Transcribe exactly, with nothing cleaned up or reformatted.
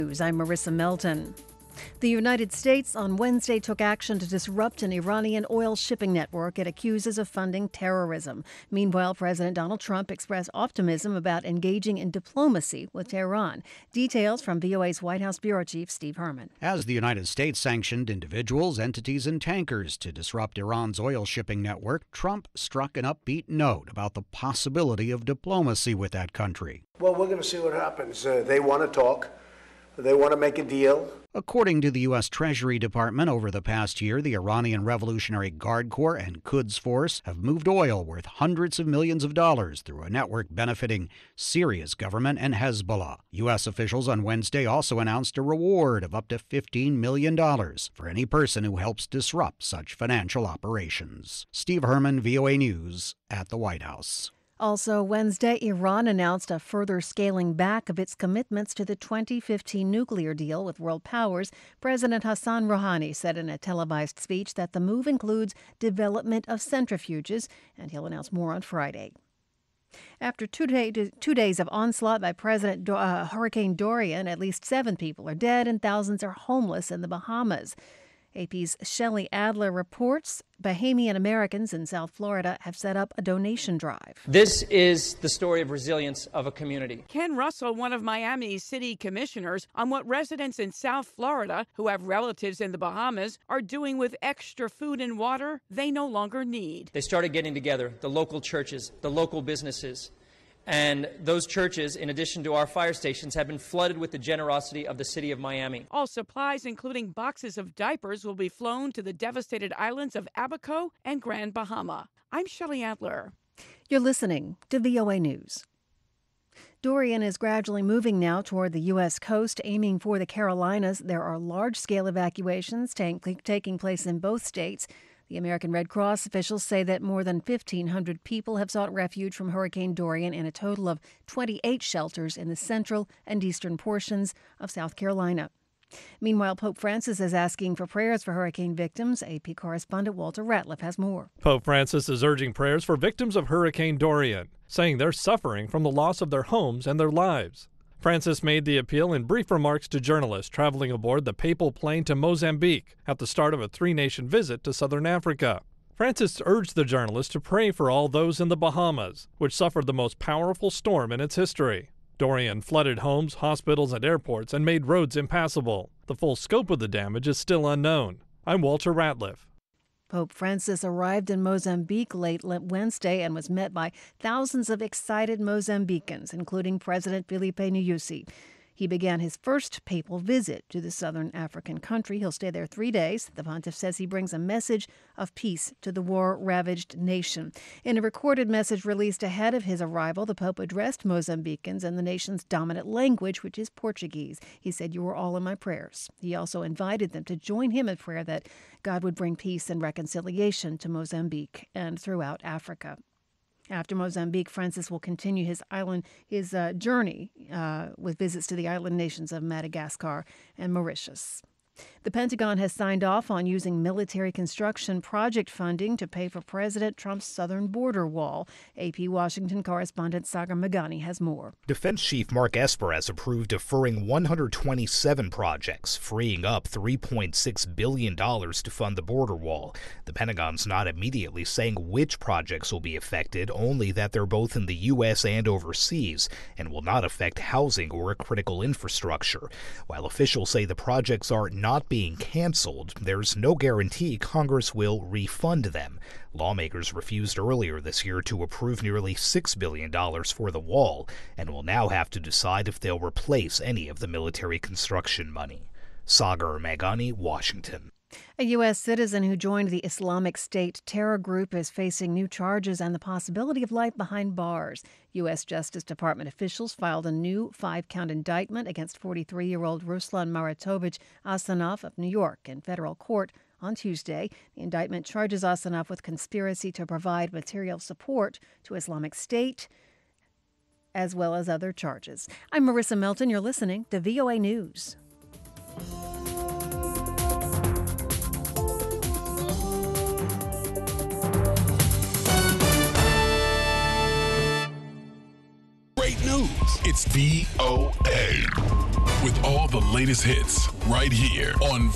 I'm Marissa Melton. The United States on Wednesday took action to disrupt an Iranian oil shipping network it accuses of funding terrorism. Meanwhile, President Donald Trump expressed optimism about engaging in diplomacy with Tehran. Details from V O A's White House Bureau Chief Steve Herman. As the United States sanctioned individuals, entities, and tankers to disrupt Iran's oil shipping network, Trump struck an upbeat note about the possibility of diplomacy with that country. Well, we're going to see what happens. Uh, they want to talk. They want to make a deal. According to the U S. Treasury Department, over the past year, the Iranian Revolutionary Guard Corps and Quds Force have moved oil worth hundreds of millions of dollars through a network benefiting Syria's government and Hezbollah. U S officials on Wednesday also announced a reward of up to fifteen million dollars for any person who helps disrupt such financial operations. Steve Herman, V O A News, at the White House. Also Wednesday, Iran announced a further scaling back of its commitments to the twenty fifteen nuclear deal with world powers. President Hassan Rouhani said in a televised speech that the move includes development of centrifuges, and he'll announce more on Friday. After two, day, two days of onslaught by President Do- uh, Hurricane Dorian, at least seven people are dead and thousands are homeless in the Bahamas. A P's Shelley Adler reports Bahamian Americans in South Florida have set up a donation drive. This is the story of resilience of a community. Ken Russell, one of Miami's city commissioners, on what residents in South Florida who have relatives in the Bahamas are doing with extra food and water they no longer need. They started getting together, the local churches, the local businesses. And those churches, in addition to our fire stations, have been flooded with the generosity of the city of Miami. All supplies, including boxes of diapers, will be flown to the devastated islands of Abaco and Grand Bahama. I'm Shelley Adler. You're listening to V O A News. Dorian is gradually moving now toward the U S coast, aiming for the Carolinas. There are large-scale evacuations tank- taking place in both states. The American Red Cross officials say that more than fifteen hundred people have sought refuge from Hurricane Dorian in a total of twenty-eight shelters in the central and eastern portions of South Carolina. Meanwhile, Pope Francis is asking for prayers for hurricane victims. A P correspondent Walter Ratliff has more. Pope Francis is urging prayers for victims of Hurricane Dorian, saying they're suffering from the loss of their homes and their lives. Francis made the appeal in brief remarks to journalists traveling aboard the papal plane to Mozambique at the start of a three-nation visit to southern Africa. Francis urged the journalists to pray for all those in the Bahamas, which suffered the most powerful storm in its history. Dorian flooded homes, hospitals, and airports and made roads impassable. The full scope of the damage is still unknown. I'm Walter Ratliff. Pope Francis arrived in Mozambique late Wednesday and was met by thousands of excited Mozambicans, including President Filipe Nyusi. He began his first papal visit to the southern African country. He'll stay there three days. The pontiff says he brings a message of peace to the war-ravaged nation. In a recorded message released ahead of his arrival, the Pope addressed Mozambicans in the nation's dominant language, which is Portuguese. He said, "You are all in my prayers." He also invited them to join him in prayer that God would bring peace and reconciliation to Mozambique and throughout Africa. After Mozambique, Francis will continue his island his uh, journey uh, with visits to the island nations of Madagascar and Mauritius. The Pentagon has signed off on using military construction project funding to pay for President Trump's southern border wall. A P Washington correspondent Sagar Meghani has more. Defense Chief Mark Esper has approved deferring one hundred twenty-seven projects, freeing up three point six billion dollars to fund the border wall. The Pentagon's not immediately saying which projects will be affected, only that they're both in the U S and overseas and will not affect housing or critical infrastructure. While officials say the projects are not being canceled, there's no guarantee Congress will refund them. Lawmakers refused earlier this year to approve nearly six billion dollars for the wall and will now have to decide if they'll replace any of the military construction money. Sagar Meghani, Washington. A U S citizen who joined the Islamic State terror group is facing new charges and the possibility of life behind bars. U S. Justice Department officials filed a new five-count indictment against forty-three-year-old Ruslan Maratovich Asanov of New York in federal court on Tuesday. The indictment charges Asanov with conspiracy to provide material support to Islamic State, as well as other charges. I'm Marissa Melton. You're listening to V O A News. Great news. It's V O A with all the latest hits right here on